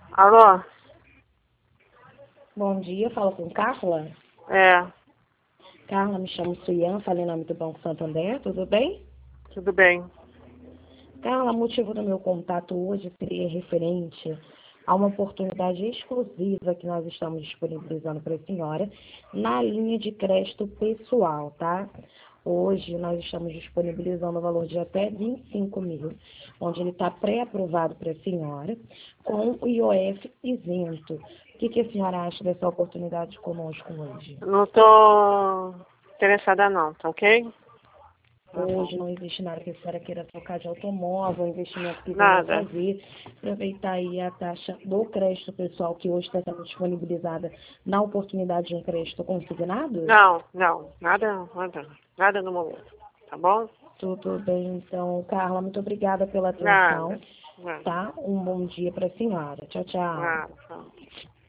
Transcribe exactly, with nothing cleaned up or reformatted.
Alô? Bom dia, falo com Carla. É, Carla, me chamo Suian, falei em nome do Banco Santander, tudo bem? tudo bem. Carla, o motivo do meu contato hoje seria referente a uma oportunidade exclusiva que nós estamos disponibilizando para a senhora na linha de crédito pessoal, tá? Hoje nós estamos disponibilizando o valor de até vinte e cinco mil, onde ele está pré-aprovado para a senhora, com o I O F isento. O que, que a senhora acha dessa oportunidade conosco hoje? Não tô interessada não, tá ok? Hoje não existe nada que a senhora queira trocar de automóvel, investimento que venha a Nada. fazer. Aproveitar aí a taxa do crédito pessoal que hoje está sendo disponibilizada na oportunidade de um crédito consignado? Não, não, nada, nada, nada no momento, tá bom? Tudo bem, então, Carla, muito obrigada pela atenção, Nada, nada, tá? Um bom dia para a senhora. Tchau, tchau. nada. Tchau.